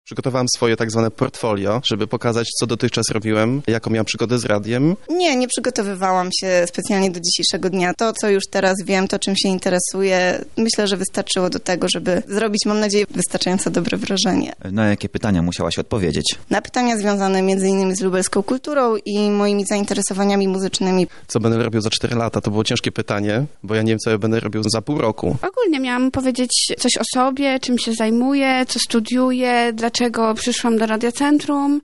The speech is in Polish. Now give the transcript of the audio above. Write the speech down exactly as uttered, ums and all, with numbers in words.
Przygotowałam swoje tak zwane portfolio, żeby pokazać, co dotychczas robiłem, jaką miałam przygodę z radiem. Nie, nie przygotowywałam się specjalnie do dzisiejszego dnia. To, co już teraz wiem, to czym się interesuję, myślę, że wystarczyło do tego, żeby zrobić, mam nadzieję, wystarczająco dobre wrażenie. Na jakie pytania musiałaś odpowiedzieć? Na pytania związane między innymi z lubelską kulturą i moimi zainteresowaniami muzycznymi. Co będę robił za cztery lata? To było ciężkie pytanie, bo ja nie wiem, co ja będę robił za pół roku. Ogólnie miałam powiedzieć coś o sobie, czym się zajmuję, co studiuję, dlaczego przyszłam do Radia Centrum.